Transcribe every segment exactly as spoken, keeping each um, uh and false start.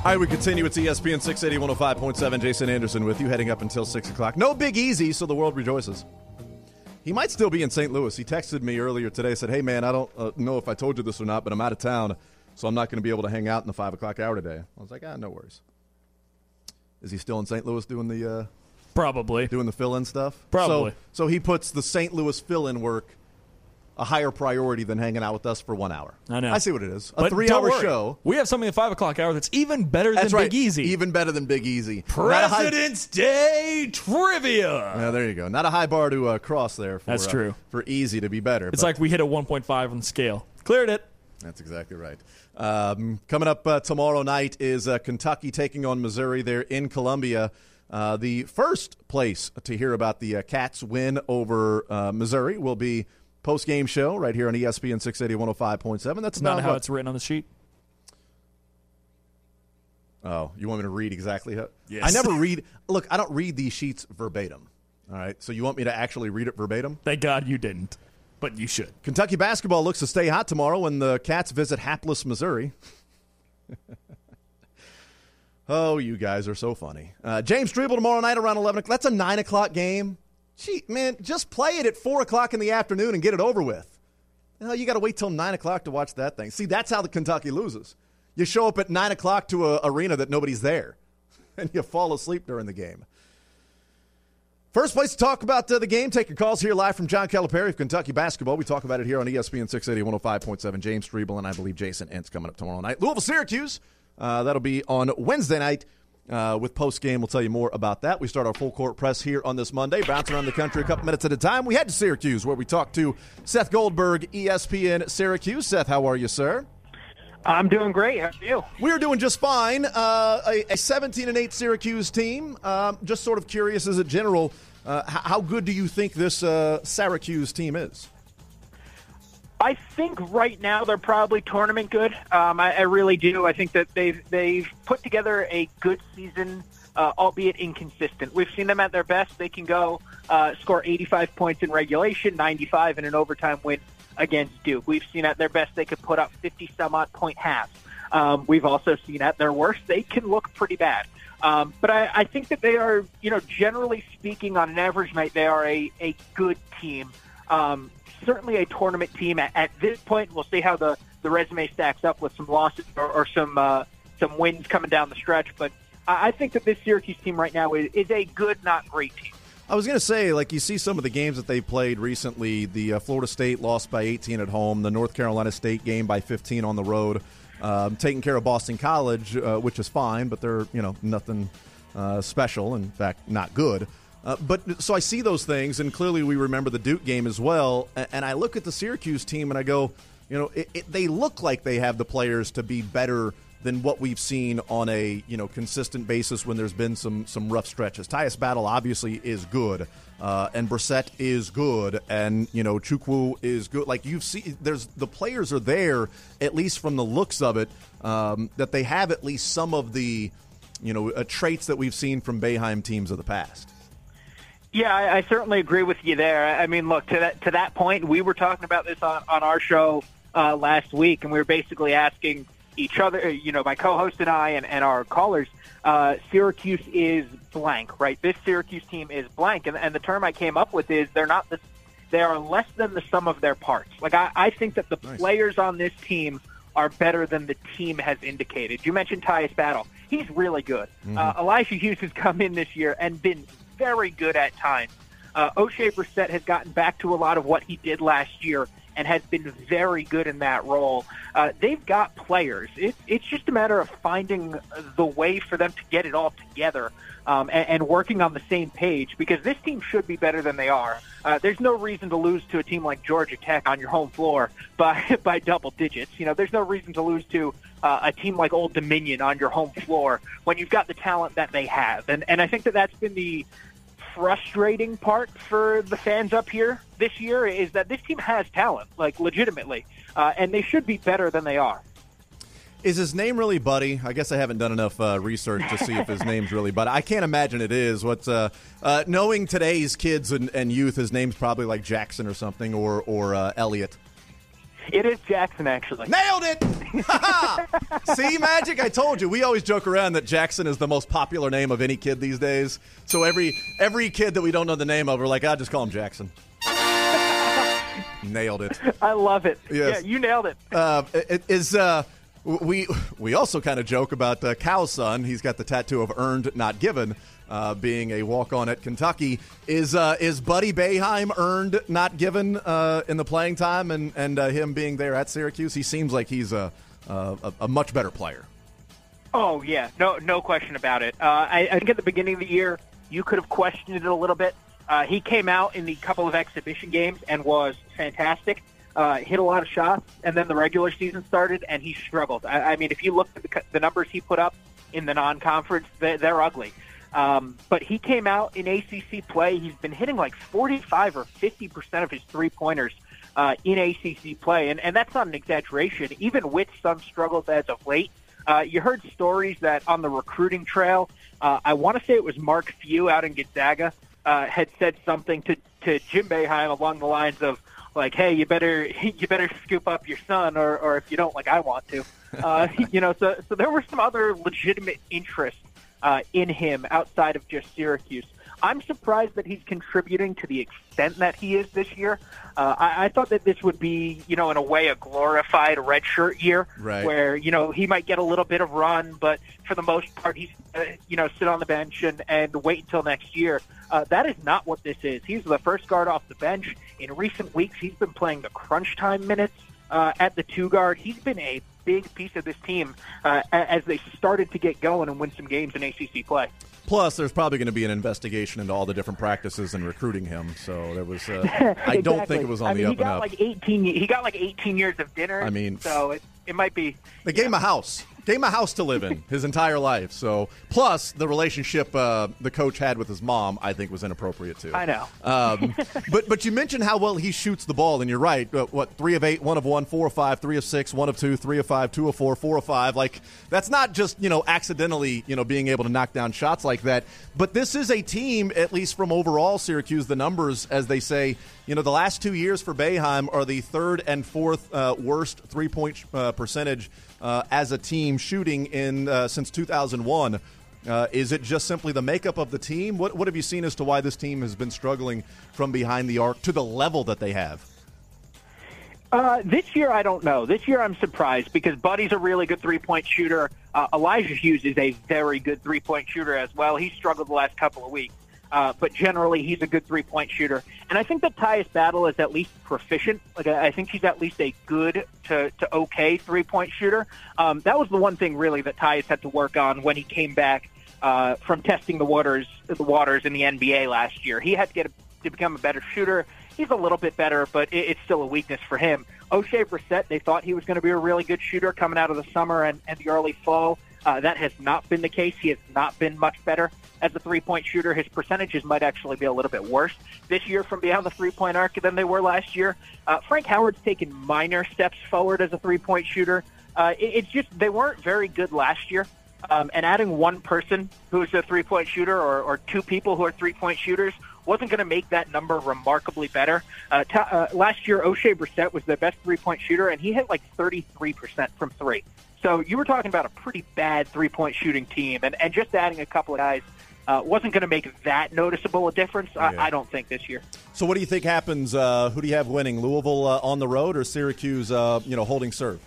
All right, we continue. It's E S P N six eighty, one oh five point seven. Jason Anderson with you, heading up until six o'clock. No Big Easy, so the world rejoices. He might still be in Saint Louis. He texted me earlier today, said, hey, man, I don't uh, know if I told you this or not, but I'm out of town, so I'm not going to be able to hang out in the five o'clock hour today. I was like, ah, no worries. Is he still in Saint Louis doing the uh, Probably. Doing the fill-in stuff? Probably. So, so he puts the Saint Louis fill-in work a higher priority than hanging out with us for one hour. I know. I see what it is. A But three-hour don't worry. show. We have something at five o'clock hour that's even better That's than right. Big Easy. Even better than Big Easy. President's Day Trivia. Yeah, there you go. Not a high bar to uh, cross there. For, That's uh, true. For Easy to be better. It's but like we hit a one point five on the scale. Cleared it. That's exactly right. Um, coming up uh, tomorrow night is uh, Kentucky taking on Missouri there in Columbia. Uh, the first place to hear about the uh, Cats' win over uh, Missouri will be post-game show right here on E S P N six eighty, one oh five point seven. That's Not about how what? it's written on the sheet. Oh, you want me to read exactly how? Yes. I never read. Look, I don't read these sheets verbatim. All right, so you want me to actually read it verbatim? Thank God you didn't, but you should. Kentucky basketball looks to stay hot tomorrow when the Cats visit hapless Missouri. Oh, you guys are so funny. Uh, James Strebel tomorrow night around eleven o'clock. That's a nine o'clock game. Gee, man, just play it at four o'clock in the afternoon and get it over with. You know, you got to wait till nine o'clock to watch that thing. See, that's how the Kentucky loses. You show up at nine o'clock to an arena that nobody's there, and you fall asleep during the game. First place to talk about uh, the game, take your calls here live from John Calipari of Kentucky basketball. We talk about it here on E S P N six eighty, one oh five point seven. James Strebel and I believe Jason Entz coming up tomorrow night. Louisville-Syracuse, uh, that'll be on Wednesday night. Uh, with post-game, we'll tell you more about that. We start our full-court press here on this Monday, bounce around the country a couple minutes at a time. We head to Syracuse, where we talk to Seth Goldberg, E S P N Syracuse. Seth, how are you, sir? I'm doing great. How are you? We're doing just fine. Uh, a, a seventeen and eight Syracuse team. Um, just sort of curious as a general, uh, h- how good do you think this uh, Syracuse team is? I think right now they're probably tournament good. Um, I, I really do. I think that they've they've put together a good season, uh, albeit inconsistent. We've seen them at their best. They can go uh, score eighty-five points in regulation, ninety-five in an overtime win against Duke. We've seen at their best they could put up fifty-some-odd point halves. Um, we've also seen at their worst they can look pretty bad. Um, but I, I think that they are, you know, generally speaking, on an average night, they are a, a good team. Um, certainly a tournament team at, at this point. We'll see how the, the resume stacks up with some losses or, or some uh, some wins coming down the stretch. But I, I think that this Syracuse team right now is, is a good, not great team. I was going to say, like, you see some of the games that they played recently. The uh, Florida State lost by eighteen at home. The North Carolina State game by fifteen on the road. Um, taking care of Boston College, uh, which is fine, but they're, you know, nothing uh, special. In fact, not good. Uh, but so I see those things, and clearly we remember the Duke game as well. And, and I look at the Syracuse team, and I go, you know, it, it, they look like they have the players to be better than what we've seen on a, you know, consistent basis when there's been some some rough stretches. Tyus Battle obviously is good, uh, and Brissett is good, and, you know, Chukwu is good. Like, you've seen, there's the players are there, at least from the looks of it, um, that they have at least some of the, you know, uh, traits that we've seen from Boeheim teams of the past. Yeah, I, I certainly agree with you there. I mean, look, to that to that point, we were talking about this on, on our show uh, last week, and we were basically asking each other, you know, my co-host and I and, and our callers, uh, Syracuse is blank, right? This Syracuse team is blank, and, and the term I came up with is they're not the, they are less than the sum of their parts. Like, I, I think that the Nice. players on this team are better than the team has indicated. You mentioned Tyus Battle. He's really good. Mm-hmm. Uh, Elijah Hughes has come in this year and been very good at times. Uh, O'Shea Brissett has gotten back to a lot of what he did last year and has been very good in that role. Uh, they've got players. It, it's just a matter of finding the way for them to get it all together um, and, and working on the same page, because this team should be better than they are. Uh, there's no reason to lose to a team like Georgia Tech on your home floor by by double digits. You know, there's no reason to lose to uh, a team like Old Dominion on your home floor when you've got the talent that they have. And and I think that that's been the frustrating part for the fans up here this year, is that this team has talent, like, legitimately, uh, and they should be better than they are. Is his name really Buddy? I guess I haven't done enough uh, research to see if his name's really Buddy. I can't imagine it is. What's uh, uh, knowing today's kids and, and youth, his name's probably like Jackson or something, or or uh, Elliot. It is Jackson, actually. Nailed it! See, Magic? I told you. We always joke around that Jackson is the most popular name of any kid these days. So every every kid that we don't know the name of, we're like, I'll just call him Jackson. Nailed it. I love it. Yes. Yeah, you nailed it. Uh, it is uh, we we also kind of joke about uh, Cal's son. He's got the tattoo of earned, not given, uh, being a walk-on at Kentucky. Is uh, is Buddy Boeheim earned, not given uh, in the playing time, and and uh, him being there at Syracuse? He seems like he's a a, a much better player. Oh yeah, no no question about it. Uh, I, I think at the beginning of the year you could have questioned it a little bit. Uh, he came out in the couple of exhibition games and was fantastic, uh, hit a lot of shots, and then the regular season started, and he struggled. I, I mean, if you look at the, the numbers he put up in the non-conference, they're, they're ugly. Um, but he came out in A C C play. He's been hitting like forty-five or fifty percent of his three-pointers uh, in A C C play, and, and that's not an exaggeration. Even with some struggles as of late, uh, you heard stories that on the recruiting trail, uh, I want to say it was Mark Few out in Gonzaga, Uh, had said something to, to Jim Boeheim along the lines of, like, hey, you better you better scoop up your son, or, or if you don't, like I want to. Uh, you know, so so there were some other legitimate interests uh, in him outside of just Syracuse. I'm surprised that he's contributing to the extent that he is this year. Uh, I, I thought that this would be, you know, in a way, a glorified redshirt year, right, where, you know, he might get a little bit of run, but for the most part, he's, uh, you know, sit on the bench and, and wait until next year. Uh, that is not what this is. He's the first guard off the bench. In recent weeks, he's been playing the crunch time minutes uh, at the two guard. He's been a big piece of this team uh, as they started to get going and win some games in A C C play. Plus, there's probably going to be an investigation into all the different practices and recruiting him. So there was, uh, I exactly. don't think it was on I mean, the up he got and up. Like eighteen, he got like eighteen years of dinner. I mean, so it, it might be. They gave him a house. Gave him a house to live in his entire life. So, plus the relationship uh, the coach had with his mom, I think, was inappropriate too. I know. Um, but but you mentioned how well he shoots the ball, and you're right. Uh, what three of eight, one of one, four of five, three of six, one of two, three of five, two of four, four of five. Like, that's not just, you know, accidentally, you know, being able to knock down shots like that. But this is a team, at least from overall Syracuse, the numbers, as they say, you know, the last two years for Boeheim are the third and fourth uh, worst three-point uh, percentage uh, as a team shooting in uh, since two thousand one. Uh, is it just simply the makeup of the team? What, what have you seen as to why this team has been struggling from behind the arc to the level that they have? Uh, this year, I don't know. This year, I'm surprised because Buddy's a really good three-point shooter. Uh, Elijah Hughes is a very good three-point shooter as well. He struggled the last couple of weeks. Uh, but generally, he's a good three-point shooter. And I think that Tyus Battle is at least proficient. Like, I think he's at least a good to, to okay three-point shooter. Um, that was the one thing, really, that Tyus had to work on when he came back uh, from testing the waters, the waters in the N B A last year. He had to get a, to become a better shooter. He's a little bit better, but it, it's still a weakness for him. O'Shea Brissett, they thought he was going to be a really good shooter coming out of the summer and, and the early fall. Uh, that has not been the case. He has not been much better as a three-point shooter. His percentages might actually be a little bit worse this year from beyond the three-point arc than they were last year. Uh, Frank Howard's taken minor steps forward as a three-point shooter. Uh, it, it's just they weren't very good last year. Um, and adding one person who's a three-point shooter or, or two people who are three-point shooters wasn't going to make that number remarkably better. Uh, t- uh, last year, O'Shea Brissett was the best three-point shooter, and he hit like thirty-three percent from three. So you were talking about a pretty bad three-point shooting team, and, and just adding a couple of guys uh, wasn't going to make that noticeable a difference, I, yeah. I don't think, this year. So what do you think happens? Uh, who do you have winning, Louisville uh, on the road or Syracuse uh, you know, holding serve?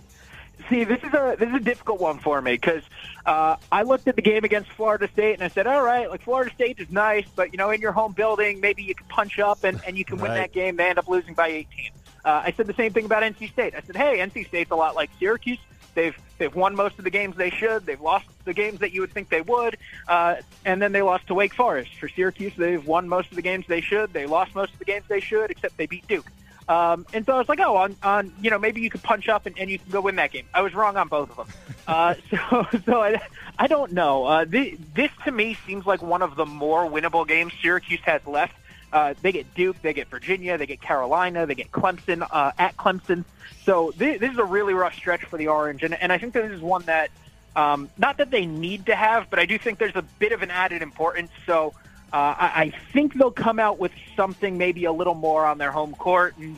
See, this is a this is a difficult one for me because uh, I looked at the game against Florida State and I said, all right, like Florida State is nice, but, you know, in your home building, maybe you can punch up and, and you can win right. that game. They end up losing by eighteen. Uh, I said the same thing about N C State. I said, hey, N C State's a lot like Syracuse. They've they've won most of the games they should. They've lost the games that you would think they would, uh, and then they lost to Wake Forest. For Syracuse, they've won most of the games they should. They lost most of the games they should, except they beat Duke. Um, and so I was like, oh, on, on you know, maybe you could punch up and, and you can go win that game. I was wrong on both of them. Uh, so so I, I don't know. Uh, this, this, to me, seems like one of the more winnable games Syracuse has left. Uh, they get Duke, they get Virginia, they get Carolina, they get Clemson uh, at Clemson. So this, this is a really rough stretch for the Orange, and, and I think that this is one that, um, not that they need to have, but I do think there's a bit of an added importance. So uh, I, I think they'll come out with something maybe a little more on their home court, and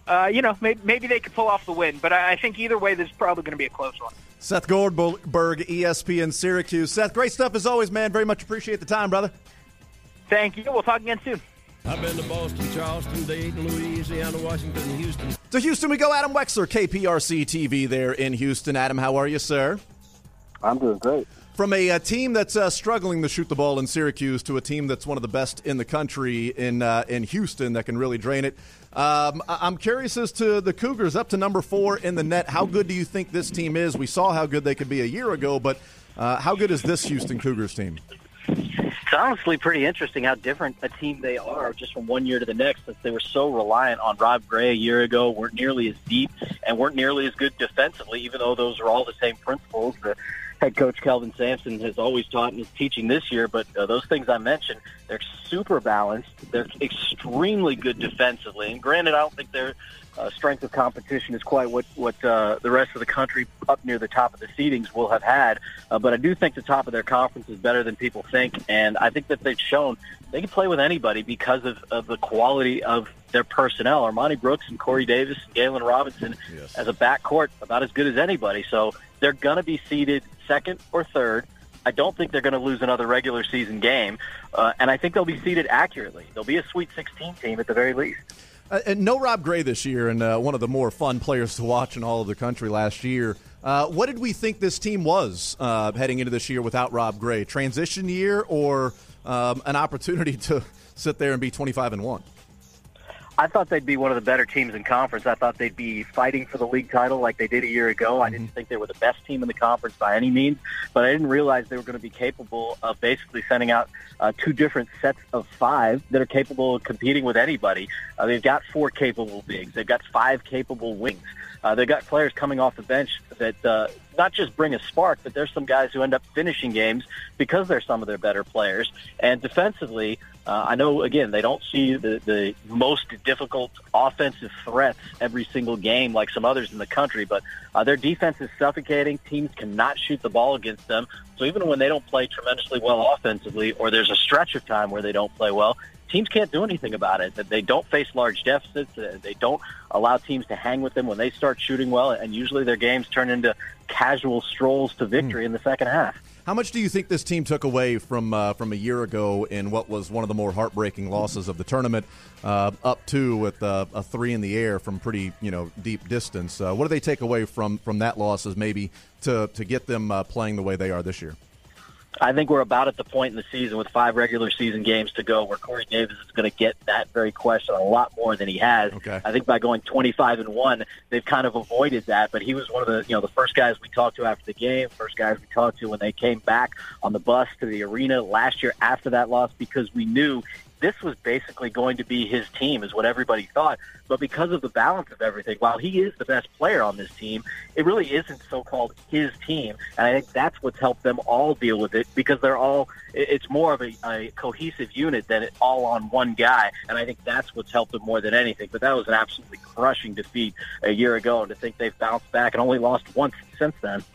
uh, you know, maybe, maybe they could pull off the win. But I, I think either way, this is probably going to be a close one. Seth Goldberg, E S P N Syracuse. Seth, great stuff as always, man. Very much appreciate the time, brother. Thank you. We'll talk again soon. I've been to Boston, Charleston, Dayton, Louisiana, Washington, and Houston. To Houston we go. Adam Wexler, K P R C T V there in Houston. Adam, how are you, sir? I'm doing great. From a, a team that's uh, struggling to shoot the ball in Syracuse to a team that's one of the best in the country in uh, in Houston that can really drain it. Um, I- I'm curious as to the Cougars up to number four in the net. How good do you think this team is? We saw how good they could be a year ago, but uh, how good is this Houston Cougars team? It's honestly pretty interesting how different a team they are just from one year to the next, since they were so reliant on Rob Gray a year ago, weren't nearly as deep, and weren't nearly as good defensively, even though those are all the same principles that head coach Kelvin Sampson has always taught and is teaching this year. But uh, those things I mentioned, they're super balanced. They're extremely good defensively. And granted, I don't think their uh, strength of competition is quite what, what uh, the rest of the country up near the top of the seedings will have had. Uh, but I do think the top of their conference is better than people think. And I think that they've shown they can play with anybody because of, of the quality of their personnel. Armani Brooks and Corey Davis and Galen Robinson Yes. as a backcourt, about as good as anybody. So they're going to be seeded second or third. I don't think they're going to lose another regular season game. Uh, and I think they'll be seeded accurately. They'll be a Sweet sixteen team at the very least. Uh, and no Rob Gray this year, and uh, one of the more fun players to watch in all of the country last year. Uh, what did we think this team was uh, heading into this year without Rob Gray? Transition year or um, an opportunity to sit there and be twenty-five and one? I thought they'd be one of the better teams in conference. I thought they'd be fighting for the league title like they did a year ago. I didn't think they were the best team in the conference by any means, but I didn't realize they were going to be capable of basically sending out uh, two different sets of five that are capable of competing with anybody. Uh, they've got four capable bigs. They've got five capable wings. Uh, they've got players coming off the bench that uh, not just bring a spark, but there's some guys who end up finishing games because they're some of their better players. And defensively, uh, I know, again, they don't see the, the most difficult offensive threats every single game like some others in the country, but uh, their defense is suffocating. Teams cannot shoot the ball against them. So even when they don't play tremendously well offensively, or there's a stretch of time where they don't play well, teams can't do anything about it. They don't face large deficits. They don't allow teams to hang with them when they start shooting well, and usually their games turn into casual strolls to victory mm. in the second half. How much do you think this team took away from uh, from a year ago in what was one of the more heartbreaking losses of the tournament, uh, up two with uh, a three in the air from pretty you know deep distance? Uh, what do they take away from, from that loss as maybe to, to get them uh, playing the way they are this year? I think we're about at the point in the season with five regular season games to go where Corey Davis is going to get that very question a lot more than he has. Okay. I think by going twenty-five and one, they've kind of avoided that. But he was one of the, you know, the first guys we talked to after the game, first guys we talked to when they came back on the bus to the arena last year after that loss, because we knew this was basically going to be his team, is what everybody thought. But because of the balance of everything, while he is the best player on this team, it really isn't so-called his team. And I think that's what's helped them all deal with it, because they're all, it's more of a, a cohesive unit than it all on one guy. And I think that's what's helped them more than anything. But that was an absolutely crushing defeat a year ago, and to think they've bounced back and only lost once since then.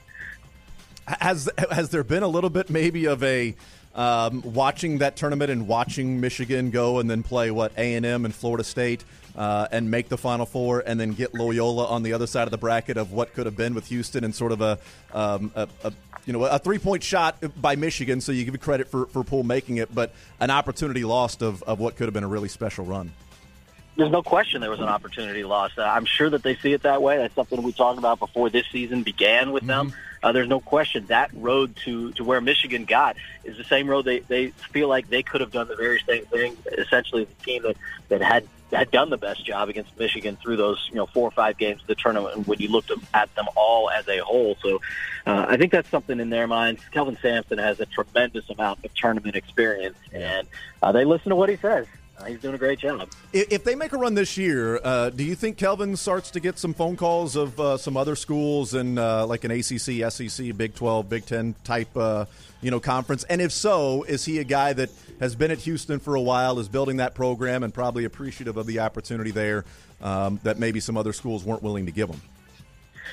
Has, has there been a little bit maybe of a, Um, watching that tournament and watching Michigan go and then play, what, A and M and Florida State uh, and make the Final Four and then get Loyola on the other side of the bracket of what could have been with Houston and sort of a, um, a, a you know, a three-point shot by Michigan, so you give credit for, for Poole making it, but an opportunity lost of, of what could have been a really special run. There's no question there was an opportunity lost. Uh, I'm sure that they see it that way. That's something we talked about before this season began with Mm-hmm. them. Uh, there's no question that road to, to where Michigan got is the same road they, they feel like they could have done the very same thing. Essentially, the team that, that had had done the best job against Michigan through those you know four or five games of the tournament, and when you looked at them all as a whole. So uh, I think that's something in their minds. Kelvin Sampson has a tremendous amount of tournament experience, and uh, they listen to what he says. Uh, he's doing a great job. If they make a run this year, uh, do you think Kelvin starts to get some phone calls of uh, some other schools in uh, like an A C C, S E C, Big twelve, Big ten type uh, you know, conference? And if so, is he a guy that has been at Houston for a while, is building that program, and probably appreciative of the opportunity there um, that maybe some other schools weren't willing to give him?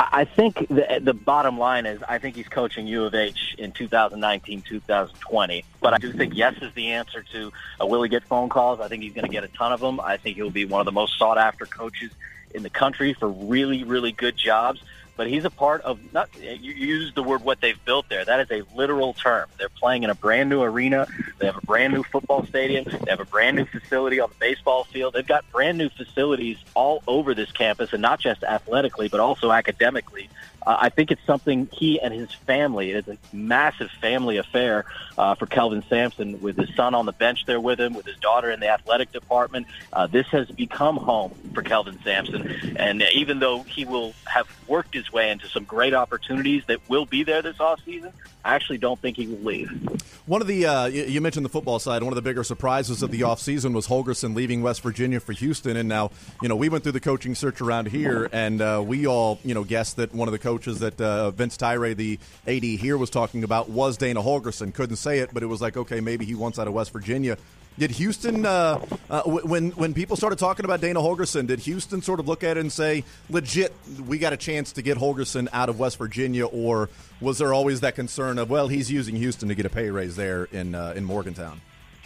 I think the, the bottom line is I think he's coaching U of H in two thousand nineteen, two thousand twenty. But I do think yes is the answer to uh, will he get phone calls? I think he's going to get a ton of them. I think he'll be one of the most sought-after coaches in the country for really, really good jobs. But he's a part of, not, you use the word what they've built there. That is a literal term. They're playing in a brand new arena. They have a brand new football stadium. They have a brand new facility on the baseball field. They've got brand new facilities all over this campus, and not just athletically, but also academically. Uh, I think it's something he and his family, it is a massive family affair uh, for Kelvin Sampson, with his son on the bench there with him, with his daughter in the athletic department. Uh, this has become home for Kelvin Sampson. And even though he will have worked his way into some great opportunities that will be there this offseason, I actually don't think he will leave. One of the, uh, you mentioned the football side, one of the bigger surprises of the offseason was Holgorsen leaving West Virginia for Houston. And now, you know, we went through the coaching search around here, and uh, we all, you know, guessed that one of the coaches that uh, Vince Tyre, the A D here, was talking about was Dana Holgorsen. Couldn't say it, but it was like, okay, maybe he wants out of West Virginia. Did Houston, uh, uh, when when people started talking about Dana Holgorsen, did Houston sort of look at it and say, legit, we got a chance to get Holgorsen out of West Virginia, or was there always that concern of, well, he's using Houston to get a pay raise there in uh, in Morgantown?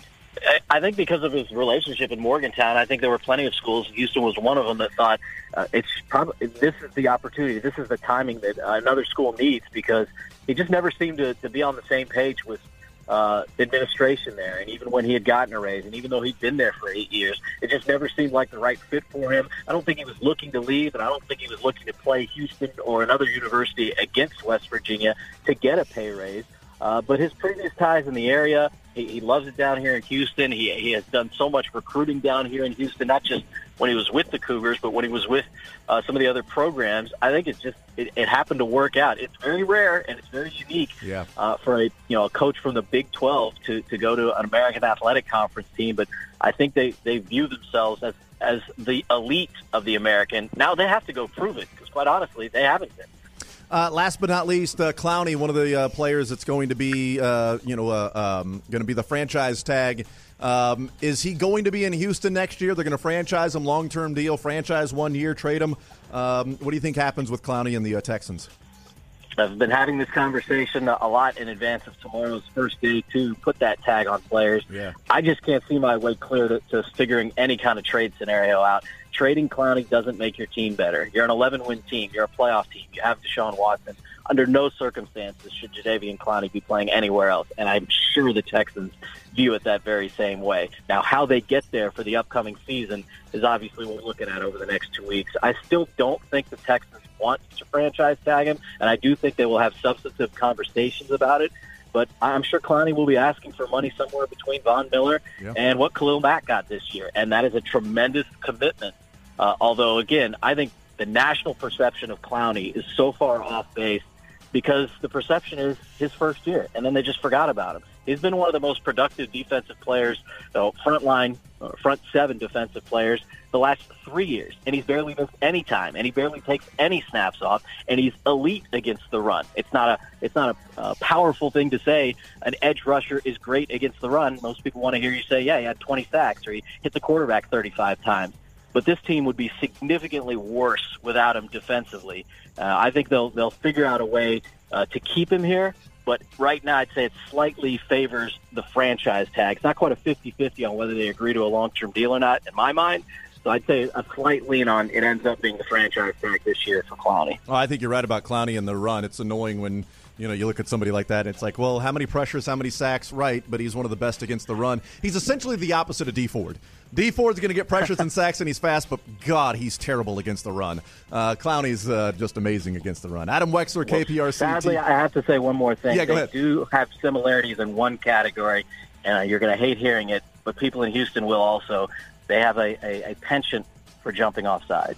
I think because of his relationship in Morgantown, I think there were plenty of schools. Houston was one of them that thought uh, it's probably this is the opportunity, this is the timing that uh, another school needs, because he just never seemed to, to be on the same page with uh, administration there. And even when he had gotten a raise, and even though he'd been there for eight years, it just never seemed like the right fit for him. I don't think he was looking to leave, and I don't think he was looking to play Houston or another university against West Virginia to get a pay raise. Uh, but his previous ties in the area, he, he loves it down here in Houston. He he has done so much recruiting down here in Houston, not just when he was with the Cougars, but when he was with uh, some of the other programs. I think it's just it, it happened to work out. It's very rare and it's very unique yeah. uh, for a you know a coach from the Big twelve to, to go to an American Athletic Conference team. But I think they, they view themselves as as the elite of the American. Now they have to go prove it, because quite honestly, they haven't been. Uh, last but not least, uh, Clowney, one of the uh, players that's going to be, uh, you know, uh, um, going to be the franchise tag. Um, is he going to be in Houston next year? They're going to franchise him, long-term deal, franchise one year, trade him. Um, what do you think happens with Clowney and the uh, Texans? I've been having this conversation a lot in advance of tomorrow's first day to put that tag on players. Yeah. I just can't see my way clear to, to figuring any kind of trade scenario out. Trading Clowney doesn't make your team better. You're an eleven-win team. You're a playoff team. You have Deshaun Watson. Under no circumstances should Jadeveon Clowney be playing anywhere else, and I'm sure the Texans view it that very same way. Now, how they get there for the upcoming season is obviously what we're looking at over the next two weeks. I still don't think the Texans want to franchise tag him, and I do think they will have substantive conversations about it. But I'm sure Clowney will be asking for money somewhere between Von Miller yeah. and what Khalil Mack got this year, and that is a tremendous commitment. Uh, although, again, I think the national perception of Clowney is so far off base because the perception is his first year, and then they just forgot about him. He's been one of the most productive defensive players, so front line, uh, front seven defensive players the last three years, and he's barely missed any time, and he barely takes any snaps off, and he's elite against the run. It's not a it's not a uh, powerful thing to say an edge rusher is great against the run. Most people want to hear you say, yeah, he had twenty sacks, or he hit the quarterback thirty-five times. But this team would be significantly worse without him defensively. Uh, I think they'll they'll figure out a way uh, to keep him here. But right now, I'd say it slightly favors the franchise tag. It's not quite a fifty-fifty on whether they agree to a long-term deal or not, in my mind. So I'd say a slight lean on it ends up being the franchise tag this year for Clowney. Well, I think you're right about Clowney and the run. It's annoying when you know you look at somebody like that and it's like, well, how many pressures, how many sacks? Right, but he's one of the best against the run. He's essentially the opposite of D Ford. D Ford's going to get pressures and sacks, and he's fast, but, God, he's terrible against the run. Uh, Clowney's uh, just amazing against the run. Adam Wexler, K P R C. Well, sadly, I have to say one more thing. Yeah, go they ahead. do have similarities in one category, and uh, you're going to hate hearing it, but people in Houston will also. They have a, a, a penchant for jumping off sides.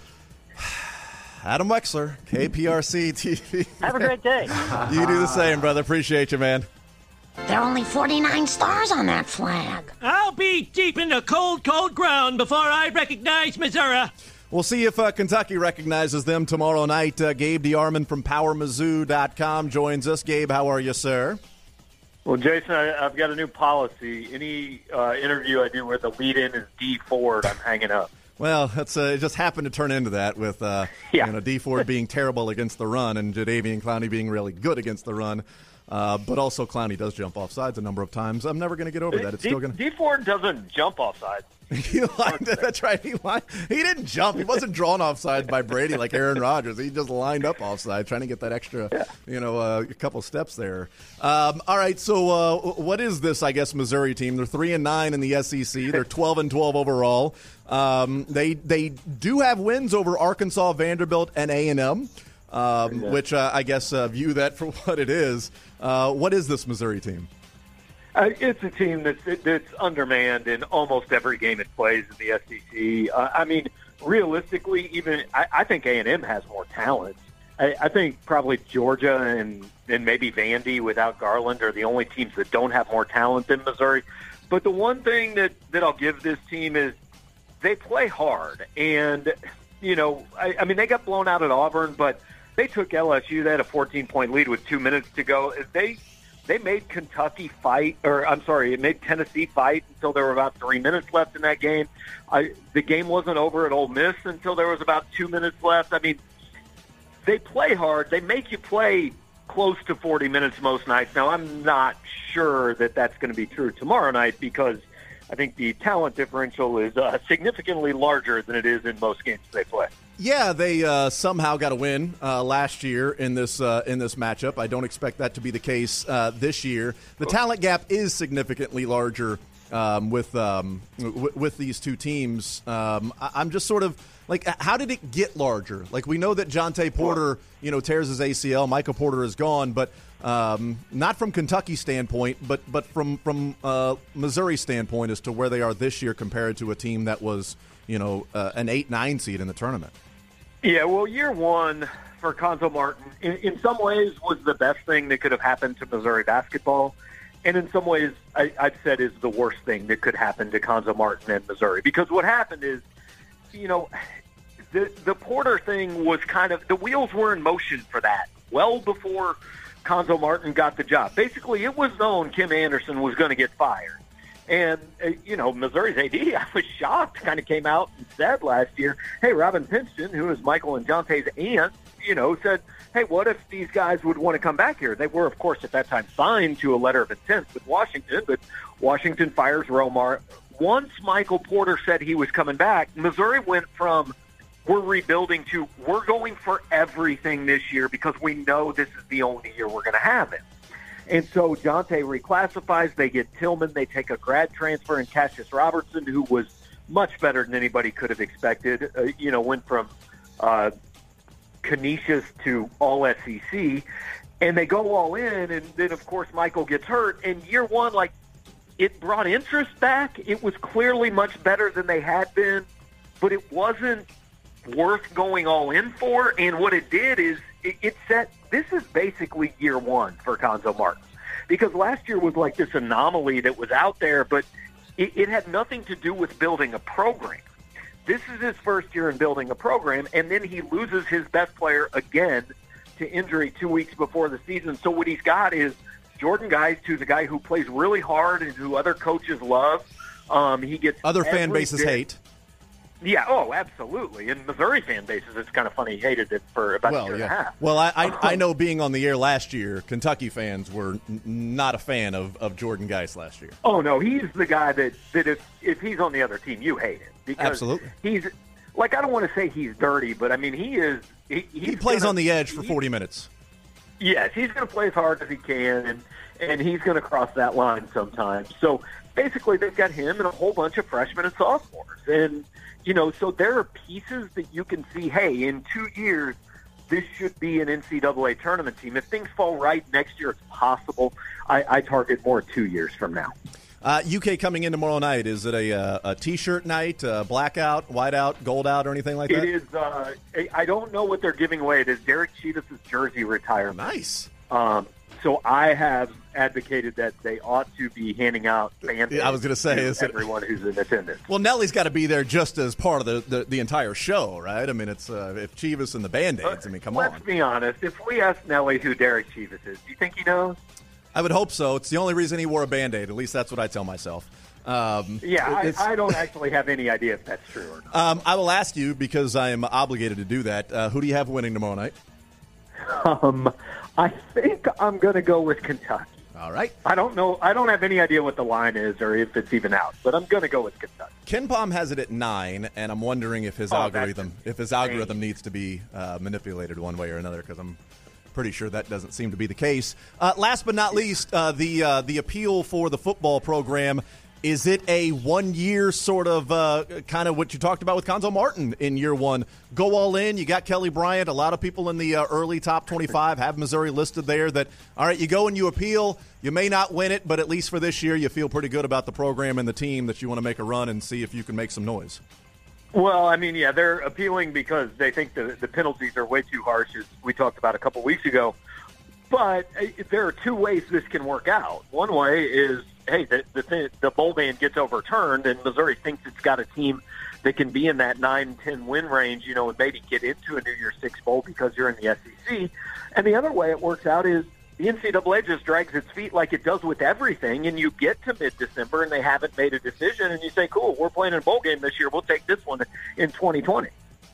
Adam Wexler, K P R C T V. Have a great day. You do the same, brother. Appreciate you, man. There are only forty-nine stars on that flag. I'll be deep in the cold, cold ground before I recognize Missouri. We'll see if uh, Kentucky recognizes them tomorrow night. Uh, Gabe DeArmond from Power Mizzou dot com joins us. Gabe, how are you, sir? Well, Jason, I, I've got a new policy. Any uh, interview I do where the lead-in is D Ford, I'm hanging up. Well, that's uh, it just happened to turn into that with uh, Yeah. you know, D Ford being terrible against the run and Jadeveon Clowney being really good against the run. Uh, but also Clowney does jump off sides a number of times. I'm never going to get over that. It's D, still going D Ford doesn't jump off sides. He lined it. That's right. He lined, He didn't jump. He wasn't drawn offside by Brady like Aaron Rodgers. He just lined up offside, trying to get that extra, yeah. you know, uh, a couple steps there. Um, all right. So, uh, what is this? I guess Missouri team. They're three and nine in the S E C. They're twelve and twelve overall. Um, they they do have wins over Arkansas, Vanderbilt, and A and M. Um, yeah. Which uh, I guess uh, view that for what it is. Uh, what is this Missouri team? Uh, it's a team that's that's undermanned in almost every game it plays in the S E C. Uh, I mean, realistically, even I, I think A and M has more talent. I, I think probably Georgia and and maybe Vandy without Garland are the only teams that don't have more talent than Missouri. But the one thing that that I'll give this team is they play hard, and you know, I, I mean, they got blown out at Auburn, but they took L S U. They had a fourteen-point lead with two minutes to go. They they made Kentucky fight, or I'm sorry, it made Tennessee fight until there were about three minutes left in that game. I, the game wasn't over at Ole Miss until there was about two minutes left. I mean, they play hard. They make you play close to forty minutes most nights. Now, I'm not sure that that's going to be true tomorrow night because I think the talent differential is uh, significantly larger than it is in most games they play. Yeah, they uh, somehow got a win uh, last year in this uh, in this matchup. I don't expect that to be the case uh, this year. The talent gap is significantly larger um, with um, w- with these two teams. Um, I- I'm just sort of like, how did it get larger? Like, we know that Jonte Porter, you know, tears his A C L. Michael Porter is gone, but um, not from Kentucky standpoint, but but from from uh, Missouri standpoint as to where they are this year compared to a team that was, you know, uh, an eight nine seed in the tournament. Yeah, well, year one for Cuonzo Martin, in, in some ways, was the best thing that could have happened to Missouri basketball. And in some ways, I, I've said is the worst thing that could happen to Cuonzo Martin and Missouri. Because what happened is, you know, the, the Porter thing was kind of, the wheels were in motion for that well before Cuonzo Martin got the job. Basically, it was known Kim Anderson was going to get fired. And, uh, you know, Missouri's A D, I was shocked, kind of came out and said last year, hey, Robin Pinkston, who is Michael and Jonte's aunt, you know, said, hey, what if these guys would want to come back here? They were, of course, at that time signed to a letter of intent with Washington, but Washington fires Romar. Once Michael Porter said he was coming back, Missouri went from we're rebuilding to we're going for everything this year because we know this is the only year we're going to have it. And so Jonte reclassifies. They get Tillman. They take a grad transfer in Cassius Robertson, who was much better than anybody could have expected. Uh, you know, went from uh, Canisius to all S E C. And they go all in. And then, of course, Michael gets hurt. And year one, like, it brought interest back. It was clearly much better than they had been. But it wasn't worth going all in for. And what it did is it, it set – this is basically year one for Cuonzo Martin, because last year was like this anomaly that was out there, but it, it had nothing to do with building a program. This is his first year in building a program, and then he loses his best player again to injury two weeks before the season. So what he's got is Jordan Geist, who's a guy who plays really hard and who other coaches love. Um, he gets other fan bases bit, hate. Yeah, oh, absolutely. In Missouri fan bases, it's kind of funny, he hated it for about well, a year yeah. and a half. Well, I, I, I know being on the air last year, Kentucky fans were n- not a fan of, of Jordan Geist last year. Oh, no, he's the guy that, that if, if he's on the other team, you hate him. Because Absolutely. He's, like, I don't want to say he's dirty, but, I mean, he is. He, he plays gonna, on the edge for forty minutes. Yes, he's going to play as hard as he can, and, and he's going to cross that line sometimes. So, basically, they've got him and a whole bunch of freshmen and sophomores. And, you know, so there are pieces that you can see, hey, in two years, this should be an N C double A tournament team. If things fall right next year, it's possible. I, I target more two years from now. Uh, U K coming in tomorrow night. Is it a, uh, a T-shirt night, uh, blackout, whiteout, gold out, or anything like that? It is. Uh, I don't know what they're giving away. It is Derek Chivas' jersey retirement. Nice. Um, so I have advocated that they ought to be handing out Band-Aids I was going to say, to is it, everyone who's in attendance. Well, Nellie's got to be there just as part of the, the, the entire show, right? I mean, it's uh, if Chivas and the Band-Aids. I mean, come Let's on. Let's be honest. If we ask Nellie who Derek Chivas is, do you think he knows? I would hope so. It's the only reason he wore a Band-Aid. At least that's what I tell myself. Um, Yeah, it's- I, I don't actually have any idea if that's true or not. Um, I will ask you because I am obligated to do that. Uh, who do you have winning tomorrow night? Um, I think I'm going to go with Kentucky. All right. I don't know. I don't have any idea what the line is or if it's even out, but I'm going to go with Kentucky. Ken Palm has it at nine, and I'm wondering if his Oh, algorithm that's if his algorithm needs to be uh, manipulated one way or another, because I'm pretty sure that doesn't seem to be the case. Uh, last but not least, uh, the uh, the appeal for the football program. Is it a one-year sort of uh, kind of what you talked about with Cuonzo Martin in year one? Go all in. You got Kelly Bryant. A lot of people in the uh, early top twenty-five have Missouri listed there that, all right, you go and you appeal. You may not win it, but at least for this year, you feel pretty good about the program and the team that you want to make a run and see if you can make some noise. Well, I mean, yeah, they're appealing because they think the, the penalties are way too harsh, as we talked about a couple weeks ago. But uh, there are two ways this can work out. One way is, hey, the the, th- the bowl ban gets overturned, and Missouri thinks it's got a team that can be in that nine, ten win range, you know, and maybe get into a New Year's Six bowl because you're in the S E C. And the other way it works out is the N C double A just drags its feet like it does with everything, and you get to mid-December and they haven't made a decision, and you say, cool, we're playing a bowl game this year. We'll take this one in twenty twenty.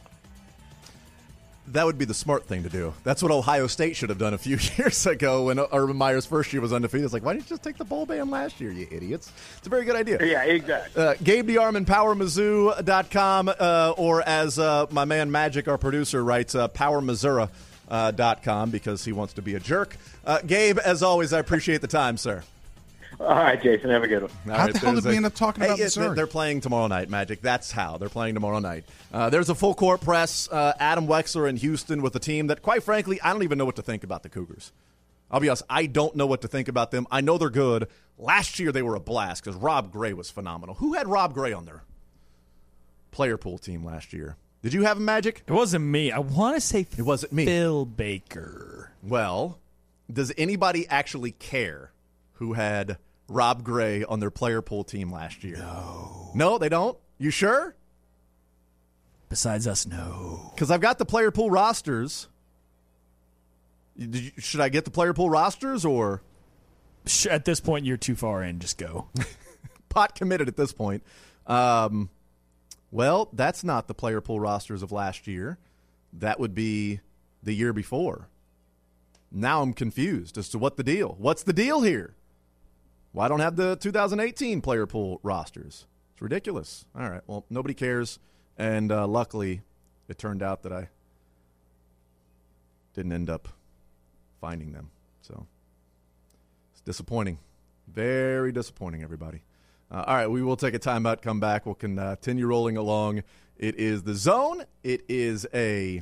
That would be the smart thing to do. That's what Ohio State should have done a few years ago when Urban Meyer's first year was undefeated. It's like, why didn't you just take the bowl ban last year, you idiots? It's a very good idea. Yeah, exactly. Uh, Gabe DeArmond, Power Mizzou dot com, uh, or as uh, my man Magic, our producer, writes, uh, Power Missouri dot com, because he wants to be a jerk. Uh, Gabe, as always, I appreciate the time, sir. All right, Jason, have a good one. All How right, the hell did there's we a- end up talking Hey, about it- Missouri? They're playing tomorrow night, Magic. That's how. They're playing tomorrow night. Uh, there's a full court press. Uh, Adam Wexler in Houston with a team that, quite frankly, I don't even know what to think about the Cougars. I'll be honest, I don't know what to think about them. I know they're good. Last year they were a blast because Rob Gray was phenomenal. Who had Rob Gray on their player pool team last year? Did you have him, Magic? It wasn't me. I want to say It wasn't me. Phil Baker. Well, does anybody actually care who had Rob Gray on their player pool team last year? No. No, they don't? You sure? Besides us, no. Because I've got the player pool rosters. Did you, should I get the player pool rosters or? Sh- At this point, you're too far in. Just go. Pot committed at this point. Um, well, that's not the player pool rosters of last year. That would be the year before. Now I'm confused as to what the deal. What's the deal here? Why well, don't have the two thousand eighteen player pool rosters? It's ridiculous. All right, well, nobody cares. And uh, luckily, it turned out that I didn't end up finding them. So it's disappointing. Very disappointing, everybody. Uh, all right, we will take a timeout, come back. We'll continue rolling along. It is The Zone. It is a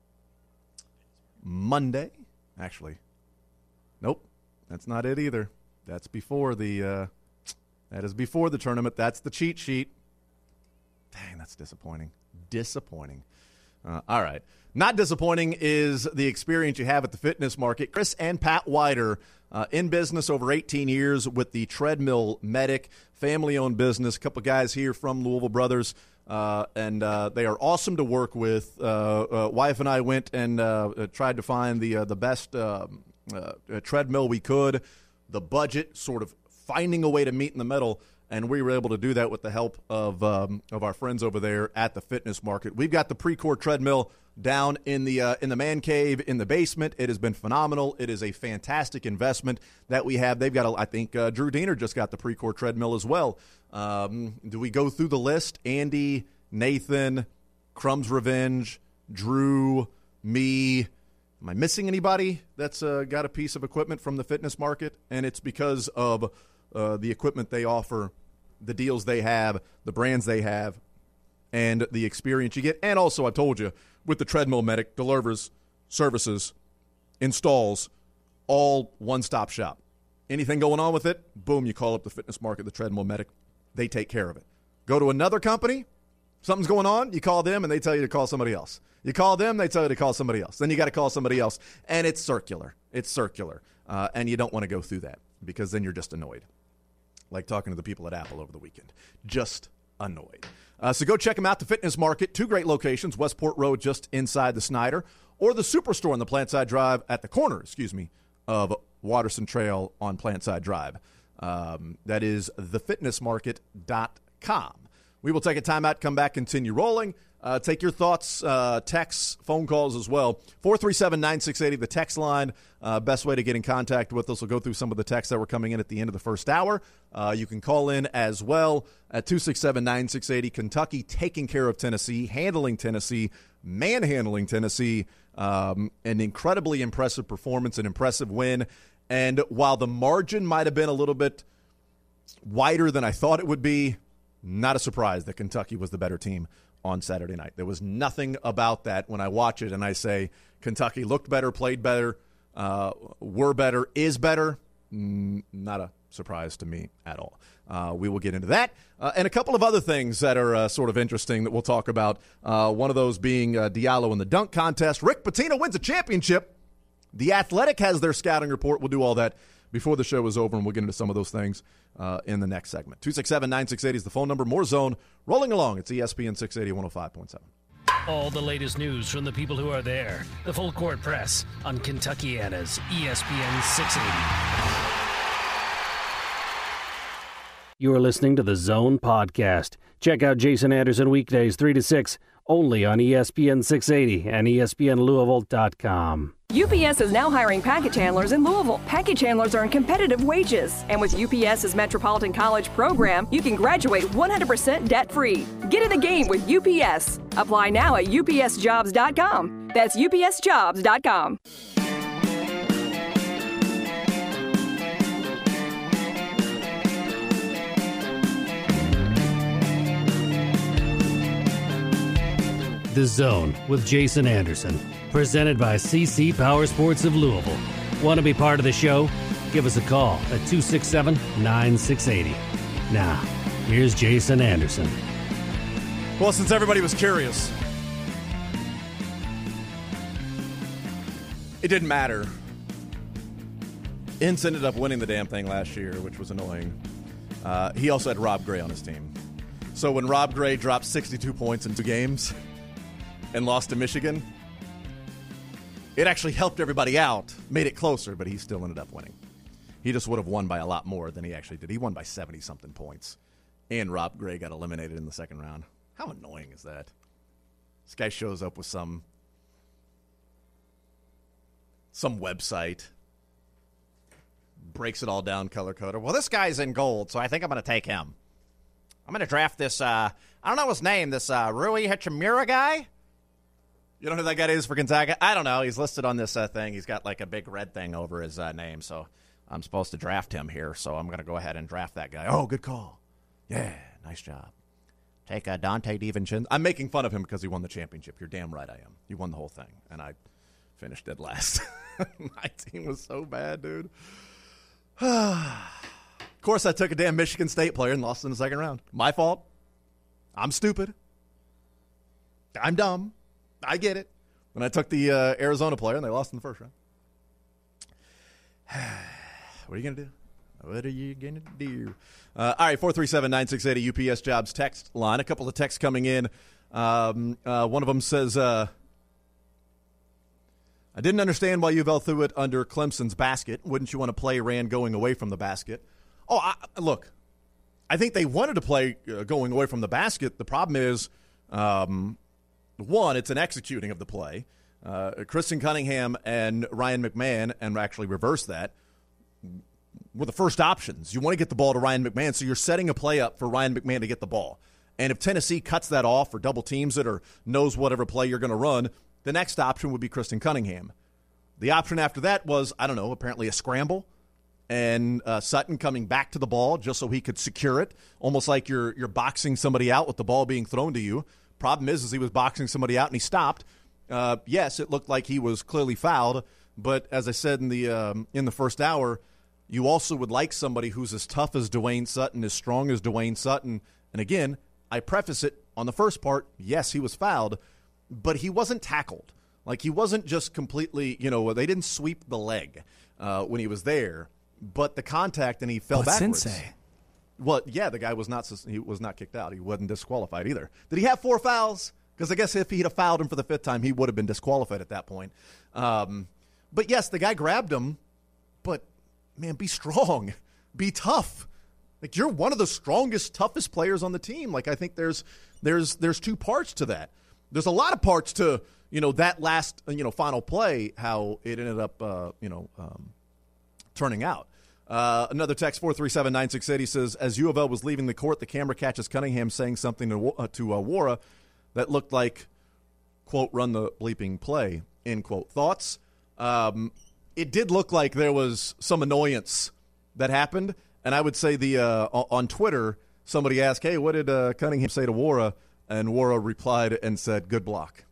Monday. Actually, nope, that's not it either. That's before the uh, that is before the tournament. That's the cheat sheet. Dang, that's disappointing. Disappointing. Uh, all right. Not disappointing is the experience you have at the fitness market. Chris and Pat Wider, uh, in business over eighteen years with the Treadmill Medic, family-owned business. A couple guys here from Louisville Brothers, uh, and uh, they are awesome to work with. Uh, uh, wife and I went and uh, tried to find the uh, the best uh, uh, treadmill we could. The budget, sort of finding a way to meet in the middle. And we were able to do that with the help of um, of our friends over there at the fitness market. We've got the Precor treadmill down in the uh, in the man cave in the basement. It has been phenomenal. It is a fantastic investment that we have. They've got, a, I think, uh, Drew Diener just got the Precor treadmill as well. Um, do we go through the list? Andy, Nathan, Crumb's Revenge, Drew, me. Am I missing anybody that's uh, got a piece of equipment from the fitness market? And it's because of uh, the equipment they offer, the deals they have, the brands they have, and the experience you get. And also, I told you, with the Treadmill Medic, delivers, services, installs, all one-stop shop. Anything going on with it, boom, you call up the fitness market, the Treadmill Medic. They take care of it. Go to another company, something's going on, you call them, and they tell you to call somebody else. You call them, they tell you to call somebody else. Then you got to call somebody else. And it's circular. It's circular. Uh, and you don't want to go through that because then you're just annoyed. Like talking to the people at Apple over the weekend. Just annoyed. Uh, so go check them out, the Fitness Market. Two great locations, Westport Road just inside the Snyder, or the Superstore on the Plantside Drive at the corner, excuse me, of Watterson Trail on Plantside Drive. Um, that is the fitness market dot com. We will take a timeout, come back, continue rolling. Uh, take your thoughts, uh, texts, phone calls as well. four three seven, nine six eight zero, the text line. Uh, best way to get in contact with us. We'll go through some of the texts that were coming in at the end of the first hour. Uh, you can call in as well at two six seven, nine six eight zero. Kentucky taking care of Tennessee, handling Tennessee, manhandling Tennessee. Um, an incredibly impressive performance, an impressive win. And while the margin might have been a little bit wider than I thought it would be, not a surprise that Kentucky was the better team on Saturday night. There was nothing about that when I watch it and I say Kentucky looked better, played better, uh, were better, is better. Mm, not a surprise to me at all. Uh, we will get into that uh, and a couple of other things that are uh, sort of interesting that we'll talk about. Uh, one of those being uh, Diallo in the dunk contest. Rick Pitino wins a championship. The Athletic has their scouting report. We'll do all that before the show is over, and we'll get into some of those things uh, in the next segment. two six seven, nine six eight zero is the phone number. More Zone rolling along. It's E S P N six eighty, one oh five point seven. All the latest news from the people who are there. The Full Court Press on Kentuckiana's E S P N six eighty. You are listening to the Zone Podcast. Check out Jason Anderson weekdays three to six only on E S P N six eighty and E S P N Louisville dot com. U P S is now hiring package handlers in Louisville. Package handlers earn competitive wages. And with UPS's Metropolitan College program, you can graduate one hundred percent debt-free. Get in the game with U P S. Apply now at U P S jobs dot com. That's U P S jobs dot com. The Zone with Jason Anderson, presented by C C Power Sports of Louisville. Want to be part of the show? Give us a call at two six seven, nine six eight zero. Now, here's Jason Anderson. Well, since everybody was curious, it didn't matter. Ince ended up winning the damn thing last year, which was annoying. Uh, he also had Rob Gray on his team. So when Rob Gray dropped sixty-two points in two games and lost to Michigan, it actually helped everybody out, made it closer, but he still ended up winning. He just would have won by a lot more than he actually did. He won by seventy-something points, and Rob Gray got eliminated in the second round. How annoying is that? This guy shows up with some some website, breaks it all down color-coded. Well, this guy's in gold, so I think I'm going to take him. I'm going to draft this, uh, I don't know his name, this uh, Rui Hachimura guy. You know who that guy is for Gonzaga? I don't know. He's listed on this uh, thing. He's got like a big red thing over his uh, name, so I'm supposed to draft him here, so I'm going to go ahead and draft that guy. Oh, good call. Yeah, nice job. Take uh, Dante DiVincenzo. I'm making fun of him because he won the championship. You're damn right I am. He won the whole thing, and I finished dead last. My team was so bad, dude. Of course, I took a damn Michigan State player and lost in the second round. My fault. I'm stupid. I'm dumb. I get it. When I took the uh, Arizona player and they lost in the first round. What are you going to do? What are you going to do? Uh, all right, four three seven, nine six eight, a U P S Jobs text line. A couple of texts coming in. Um, uh, one of them says, uh, I didn't understand why U of L threw it under Clemson's basket. Wouldn't you want to play Rand going away from the basket? Oh, I, look, I think they wanted to play uh, going away from the basket. The problem is, um, one, it's an executing of the play. Uh, Kristen Cunningham and Ryan McMahon, and actually reverse that, were the first options. You want to get the ball to Ryan McMahon, so you're setting a play up for Ryan McMahon to get the ball. And if Tennessee cuts that off or double teams it or knows whatever play you're going to run, the next option would be Kristen Cunningham. The option after that was, I don't know, apparently a scramble. And uh, Sutton coming back to the ball just so he could secure it, almost like you're you're boxing somebody out with the ball being thrown to you. Problem is, is he was boxing somebody out and he stopped. Uh, yes, it looked like he was clearly fouled, but as I said in the um, in the first hour, you also would like somebody who's as tough as Dwayne Sutton, as strong as Dwayne Sutton. And again, I preface it on the first part, yes, he was fouled, but he wasn't tackled. Like, he wasn't just completely, you know, they didn't sweep the leg uh, when he was there. But the contact, and he fell but backwards. Sensei. Well, yeah, the guy was not he was not kicked out. He wasn't disqualified either. Did he have four fouls? Because I guess if he'd have fouled him for the fifth time, he would have been disqualified at that point. Um, but, yes, the guy grabbed him. But, man, be strong. be tough. Like, you're one of the strongest, toughest players on the team. Like, I think there's there's there's two parts to that. There's a lot of parts to, you know, that last, you know, final play, how it ended up, uh, you know, um, turning out. Uh, another text, four three seven nine six eight zero, says, as U of L was leaving the court, the camera catches Cunningham saying something to, uh, to uh, Wara that looked like, quote, run the bleeping play, end quote. Thoughts? Um, it did look like there was some annoyance that happened, and I would say the uh, on Twitter, somebody asked, hey, what did uh, Cunningham say to Wara? And Wara replied and said, good block.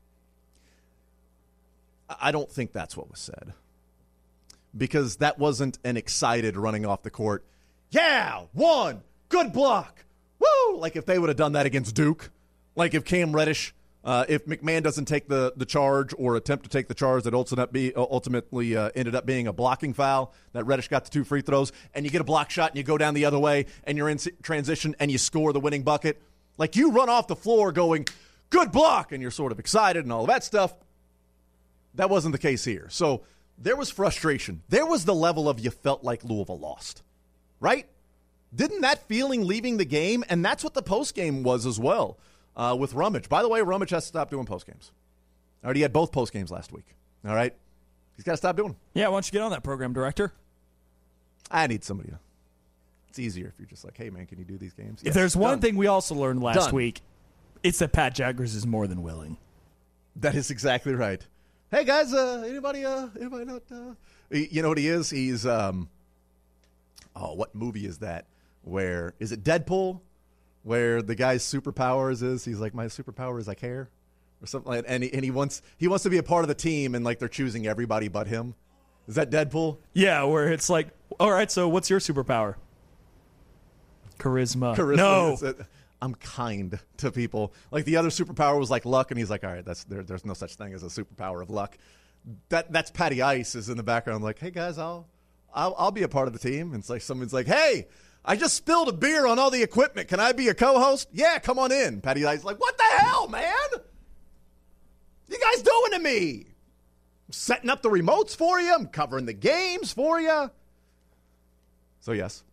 I don't think that's what was said, because that wasn't an excited running off the court. Yeah, one, good block, woo! Like if they would have done that against Duke, like if Cam Reddish, uh, if McMahon doesn't take the, the charge or attempt to take the charge that ultimately, ultimately uh, ended up being a blocking foul, that Reddish got the two free throws, and you get a block shot and you go down the other way and you're in transition and you score the winning bucket. Like you run off the floor going, good block, and you're sort of excited and all of that stuff. That wasn't the case here. So there was frustration. There was the level of you felt like Louisville lost, right? Didn't that feeling leaving the game? And that's what the postgame was as well uh, with Rummage. By the way, Rummage has to stop doing postgames. Already had both postgames last week. All right? He's got to stop doing them. Yeah, why don't you get on that program, Director? I need somebody to. It's easier if you're just like, hey, man, can you do these games? If Yes, there's one done. thing we also learned last Done. week, it's that Pat Jaggers is more than willing. That is exactly right. Hey guys, uh, anybody, uh, anybody not? Uh, you know what he is? He's um, oh, what movie is that? Where is it? Deadpool, where the guy's superpowers is he's like, my superpower is like hair, or something like that. And he, and he wants he wants to be a part of the team, and like they're choosing everybody but him. Is that Deadpool? Yeah, where it's like, all right, so what's your superpower? Charisma. Charisma. No. It's a- I'm kind to people. Like the other superpower was like luck, and he's like, all right, that's there, there's no such thing as a superpower of luck. That that's Patty Ice is in the background, like, hey guys, I'll I'll, I'll be a part of the team. And it's like someone's like, hey, I just spilled a beer on all the equipment. Can I be a co-host? Yeah, come on in. Patty Ice is like, what the hell, man? You guys doing to me? I'm setting up the remotes for you. I'm covering the games for you. So yes.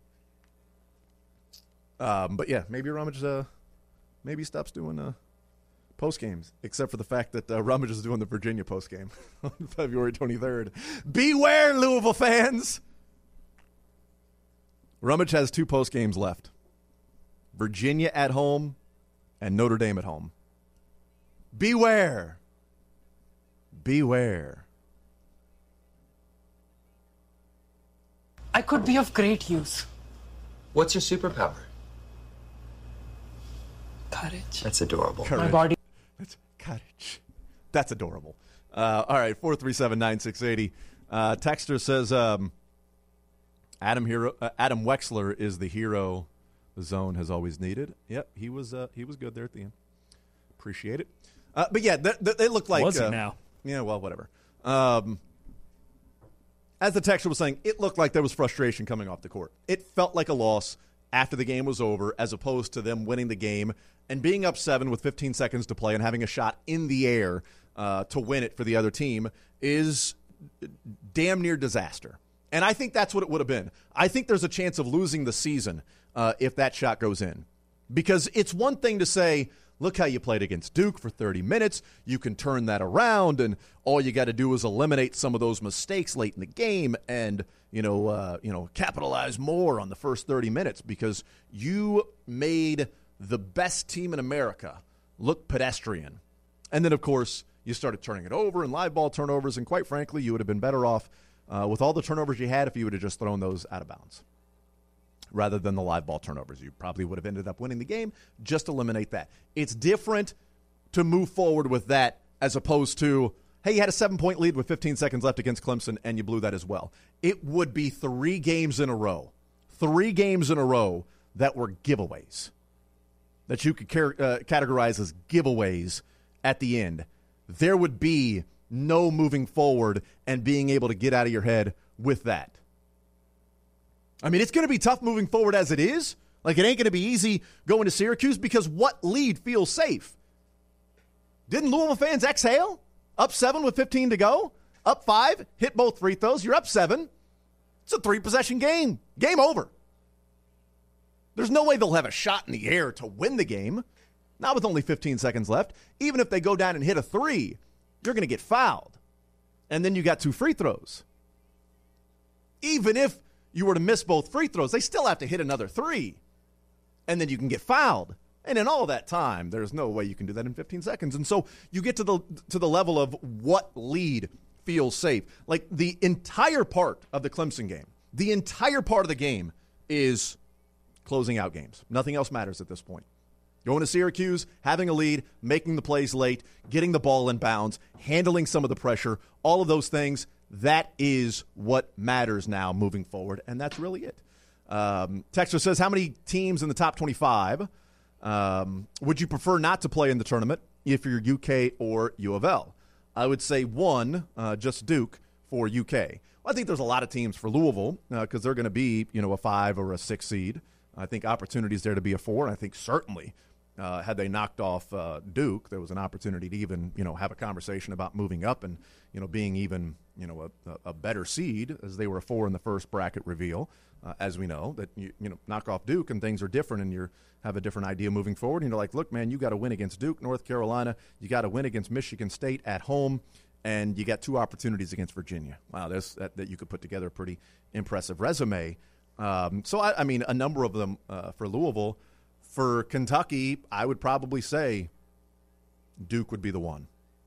Um, but yeah, maybe Rummage, uh, maybe stops doing uh, post games, except for the fact that uh, Rummage is doing the Virginia post game on February twenty-third. Beware, Louisville fans! Rummage has two post games left: Virginia at home and Notre Dame at home. Beware, beware. I could be of great use. What's your superpower? Courage. That's adorable. My body. That's courage. That's adorable. Uh, all right, four three seven nine six eight zero. Uh, Texter says um, Adam hero, uh, Adam Wexler is the hero the Zone has always needed. Yep, he was uh, he was good there at the end. Appreciate it. Uh, but yeah, they, they look like Was he uh, now? Yeah, well, whatever. Um, as the texter was saying, it looked like there was frustration coming off the court. It felt like a loss after the game was over, as opposed to them winning the game and being up seven with fifteen seconds to play and having a shot in the air uh, to win it for the other team is damn near disaster. And I think that's what it would have been. I think there's a chance of losing the season uh, if that shot goes in. Because it's one thing to say, look how you played against Duke for thirty minutes. You can turn that around, and all you got to do is eliminate some of those mistakes late in the game and, you know, uh, you know, capitalize more on the first thirty minutes because you made the best team in America look pedestrian. And then, of course, you started turning it over and live ball turnovers, and quite frankly, you would have been better off uh, with all the turnovers you had if you would have just thrown those out of bounds rather than the live ball turnovers. You probably would have ended up winning the game. Just eliminate that. It's different to move forward with that as opposed to, hey, you had a seven-point lead with fifteen seconds left against Clemson, and you blew that as well. It would be three games in a row, three games in a row that were giveaways, that you could car- uh, categorize as giveaways at the end. There would be no moving forward and being able to get out of your head with that. I mean, it's going to be tough moving forward as it is. Like, it ain't going to be easy going to Syracuse because what lead feels safe? Didn't Louisville fans exhale? Up seven with fifteen to go? Up five, hit both free throws. You're up seven. It's a three-possession game. Game over. There's no way they'll have a shot in the air to win the game. Not with only fifteen seconds left. Even if they go down and hit a three, you're going to get fouled. And then you got two free throws. Even if you were to miss both free throws, they still have to hit another three. And then you can get fouled. And in all that time, there's no way you can do that in fifteen seconds. And so you get to the to the level of what lead feels safe. Like the entire part of the Clemson game, the entire part of the game is closing out games. Nothing else matters at this point. Going to Syracuse, having a lead, making the plays late, getting the ball in bounds, handling some of the pressure, all of those things, that is what matters now moving forward, and that's really it. Um, Texter says, how many teams in the top twenty-five um, would you prefer not to play in the tournament if you're U K or U of L? I would say one, uh, just Duke for U K. Well, I think there's a lot of teams for Louisville because uh, they're going to be, you know, a five or a six seed. I think opportunities there to be a four, and I think certainly uh, had they knocked off uh, Duke, there was an opportunity to even, you know, have a conversation about moving up and, you know, being even, you know, a, a better seed as they were a four in the first bracket reveal. Uh, as we know, that you you know knock off Duke and things are different, and you have a different idea moving forward. And you're like, look, man, you got to win against Duke, North Carolina. You got to win against Michigan State at home, and you got two opportunities against Virginia. Wow, there's that, that you could put together a pretty impressive resume. Um, so I, I mean, a number of them uh, for Louisville. For Kentucky, I would probably say Duke would be the one.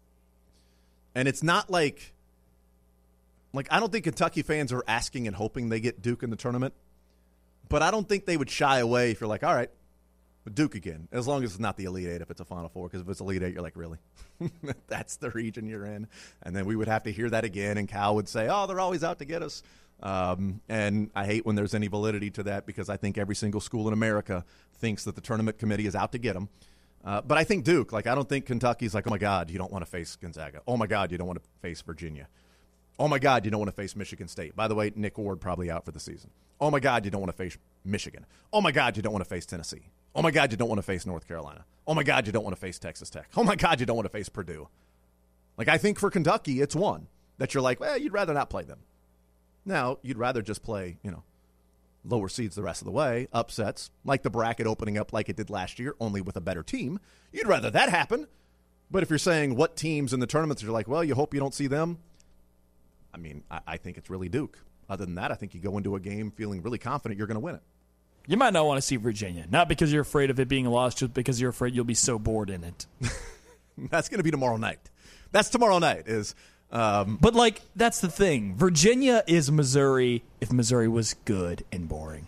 And it's not like. Like, I don't think Kentucky fans are asking and hoping they get Duke in the tournament. But I don't think they would shy away if you're like, all right, Duke again. As long as it's not the Elite Eight if it's a Final Four. Because if it's Elite Eight, you're like, really? That's the region you're in. And then we would have to hear that again. And Cal would say, oh, they're always out to get us. Um, and I hate when there's any validity to that because I think every single school in America thinks that the tournament committee is out to get them. Uh, but I think Duke, like, I don't think Kentucky's like, oh, my God, you don't want to face Gonzaga. Oh, my God, you don't want to face Virginia. Oh, my God, you don't want to face Michigan State. By the way, Nick Ward probably out for the season. Oh, my God, you don't want to face Michigan. Oh, my God, you don't want to face Tennessee. Oh, my God, you don't want to face North Carolina. Oh, my God, you don't want to face Texas Tech. Oh, my God, you don't want to face Purdue. Like, I think for Kentucky, it's one that you're like, well, you'd rather not play them. Now, you'd rather just play, you know, lower seeds the rest of the way, upsets, like the bracket opening up like it did last year, only with a better team. You'd rather that happen. But if you're saying what teams in the tournaments, you're like, well, you hope you don't see them. I mean, I, I think it's really Duke. Other than that, I think you go into a game feeling really confident you're going to win it. You might not want to see Virginia, not because you're afraid of it being lost, just because you're afraid you'll be so bored in it. That's going to be tomorrow night. That's tomorrow night. Is, um, But, like, that's the thing. Virginia is Missouri if Missouri was good and boring.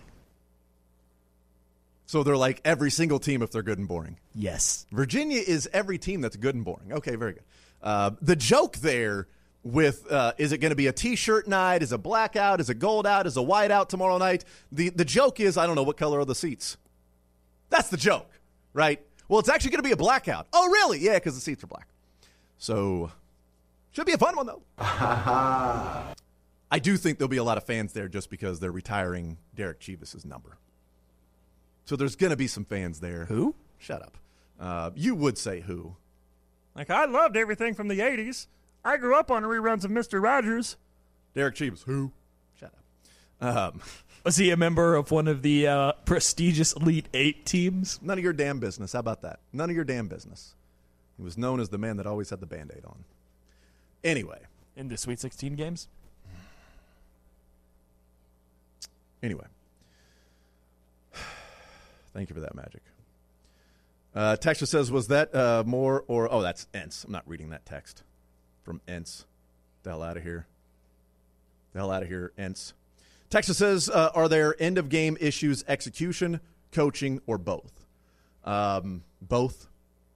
So they're like every single team if they're good and boring. Yes. Virginia is every team that's good and boring. Okay, very good. Uh, the joke there with uh, is it going to be a T-shirt night? Is it blackout? Is it gold out? Is it white out tomorrow night? The the joke is, I don't know, what color are the seats? That's the joke, right? Well, it's actually going to be a blackout. Oh, really? Yeah, because the seats are black. So, should be a fun one, though. I do think there'll be a lot of fans there just because they're retiring Derek Chivas' number. So there's going to be some fans there. Who? Shut up. Uh, you would say who. Like, I loved everything from the eighties. I grew up on reruns of Mister Rogers. Derek Chivas, who? Shut up. Um, Was he a member of one of the uh, prestigious Elite Eight teams? None of your damn business. How about that? None of your damn business. He was known as the man that always had the Band-Aid on. Anyway. In the Sweet sixteen games? Anyway. Thank you for that, Magic. Uh, Texture says, was that uh, more or... Oh, that's Ents. I'm not reading that text from Ents. The hell out of here. The hell out of here, Ents. Texture says, uh, are there end-of-game issues, execution, coaching, or both? Um, both.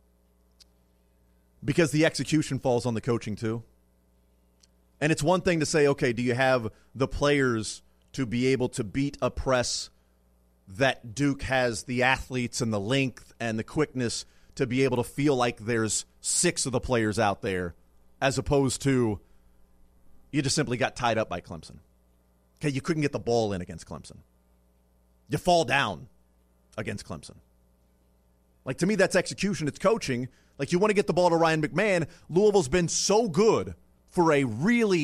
Because the execution falls on the coaching, too. And it's one thing to say, okay, do you have the players to be able to beat a press that Duke has the athletes and the length and the quickness to be able to feel like there's six of the players out there, as opposed to you just simply got tied up by Clemson. Okay, you couldn't get the ball in against Clemson. You fall down against Clemson. Like, to me, that's execution. It's coaching. Like, you want to get the ball to Ryan McMahon. Louisville's been so good for a really,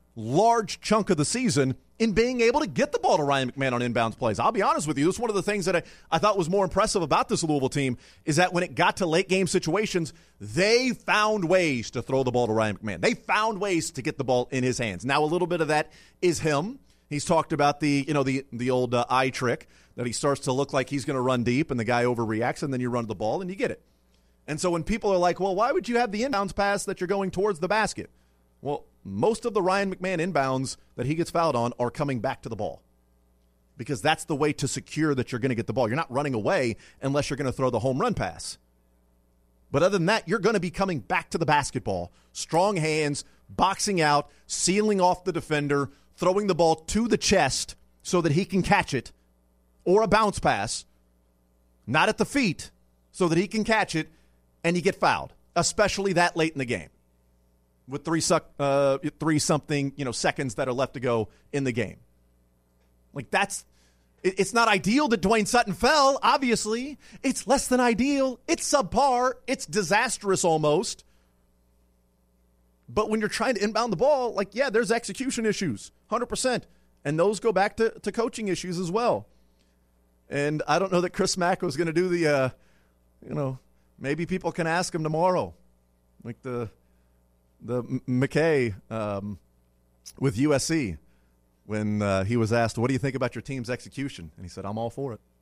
large chunk of the season in being able to get the ball to Ryan McMahon on inbounds plays. I'll be honest with you. This is one of the things that I, I thought was more impressive about this Louisville team is that when it got to late game situations, they found ways to throw the ball to Ryan McMahon. They found ways to get the ball in his hands. Now, a little bit of that is him. He's talked about the, you know, the, the old uh, eye trick that he starts to look like he's going to run deep and the guy overreacts and then you run the ball and you get it. And so when people are like, well, why would you have the inbounds pass that you're going towards the basket? Well, most of the Ryan McMahon inbounds that he gets fouled on are coming back to the ball because that's the way to secure that you're going to get the ball. You're not running away unless you're going to throw the home run pass. But other than that, you're going to be coming back to the basketball, strong hands, boxing out, sealing off the defender, throwing the ball to the chest so that he can catch it, or a bounce pass, not at the feet, so that he can catch it, and you get fouled, especially that late in the game. With three suck, uh, three something, you know, seconds that are left to go in the game. Like that's, it, it's not ideal that Dwayne Sutton fell, obviously. It's less than ideal. It's subpar. It's disastrous almost. But when you're trying to inbound the ball, like, yeah, there's execution issues, one hundred percent. And those go back to, to coaching issues as well. And I don't know that Chris Mack was going to do the, uh, you know, maybe people can ask him tomorrow. Like the... The McKay um, with U S C when uh, he was asked, what do you think about your team's execution? And he said, I'm all for it.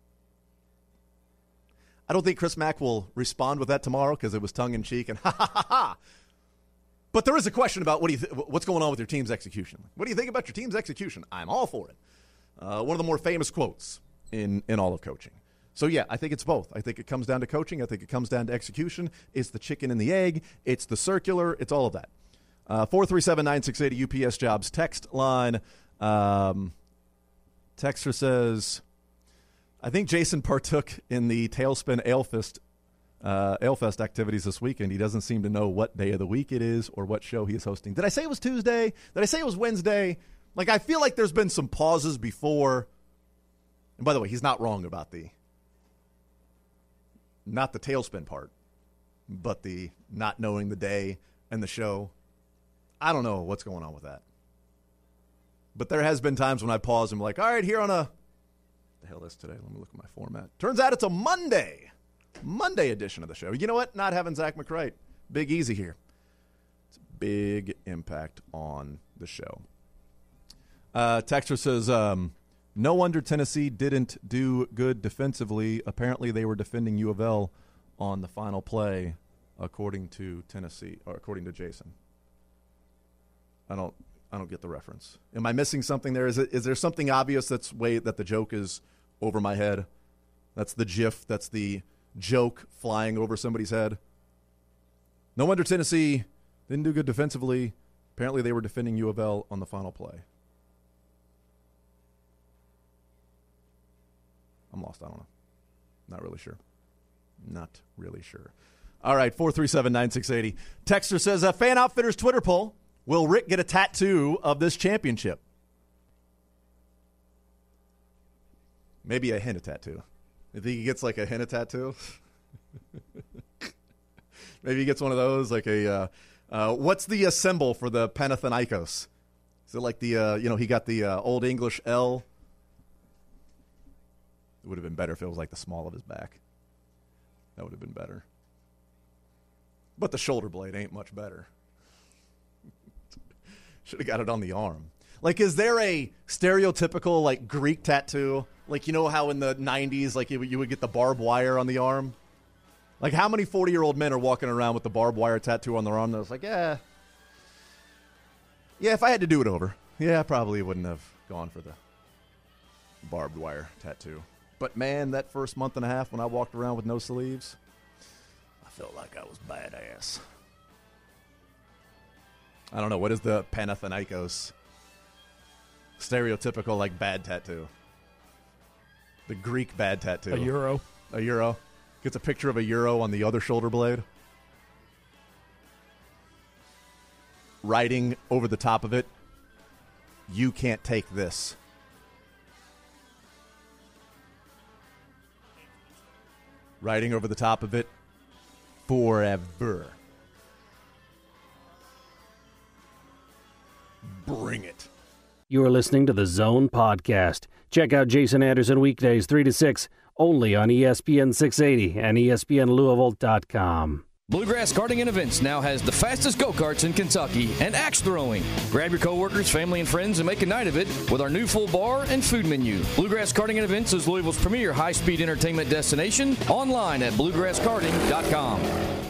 I don't think Chris Mack will respond with that tomorrow because it was tongue-in-cheek and ha, ha, ha, ha. But there is a question about what do you th- what's going on with your team's execution. What do you think about your team's execution? I'm all for it. Uh, one of the more famous quotes in, in all of coaching. So, yeah, I think it's both. I think it comes down to coaching. I think it comes down to execution. It's the chicken and the egg. It's the circular. It's all of that. Uh, four three seven, nine six eight, U P S Jobs text line. Um, Texter says, I think Jason partook in the Tailspin Alefest, uh, Alefest activities this weekend. He doesn't seem to know what day of the week it is or what show he is hosting. Did I say it was Tuesday? Did I say it was Wednesday? Like, I feel like there's been some pauses before. And by the way, he's not wrong about the Not the tailspin part, but the not knowing the day and the show. I don't know what's going on with that. But there has been times when I pause and I'm like, all right, here on a, the hell is today? Let me look at my format. Turns out it's a Monday, Monday edition of the show. You know what? Not having Zach McCright. Big easy here. It's a big impact on the show. Uh, Texter says, um, no wonder Tennessee didn't do good defensively. Apparently, they were defending U of L on the final play, according to Tennessee, or according to Jason. I don't, I don't get the reference. Am I missing something there? Is it, is there something obvious that's way that the joke is over my head? That's the GIF. That's the joke flying over somebody's head. No wonder Tennessee didn't do good defensively. Apparently, they were defending U of L on the final play. I'm lost. I don't know. Not really sure. Not really sure. All right, four three seven, nine six eight zero. Texter says, a Fan Outfitters Twitter poll. Will Rick get a tattoo of this championship? Maybe a henna tattoo. You think he gets like a henna tattoo? Maybe he gets one of those, like a, uh, uh, what's the uh, symbol for the Panathinaikos? Is it like the, uh, you know, he got the uh, Old English L? It would have been better if it was like the small of his back. That would have been better. But the shoulder blade ain't much better. Should have got it on the arm. Like, is there a stereotypical, like, Greek tattoo? Like, you know how in the nineties, like, you, you would get the barbed wire on the arm? Like, how many forty-year-old men are walking around with the barbed wire tattoo on their arm? That was like, yeah. Yeah, if I had to do it over, yeah, I probably wouldn't have gone for the barbed wire tattoo. But, man, that first month and a half when I walked around with no sleeves, I felt like I was badass. I don't know. What is the Panathinaikos stereotypical, like, bad tattoo? The Greek bad tattoo. A euro. A euro. Gets a picture of a euro on the other shoulder blade. Writing over the top of it, you can't take this. Writing over the top of it, forever. doing it. You are listening to the Zone Podcast. Check out Jason Anderson weekdays three to six, only on E S P N six eighty and E S P N Louisville dot com. Bluegrass Karting and Events now has the fastest go-karts in Kentucky and axe throwing. Grab your coworkers, family, and friends and make a night of it with our new full bar and food menu. Bluegrass Karting and Events is Louisville's premier high-speed entertainment destination. Online at bluegrass karting dot com.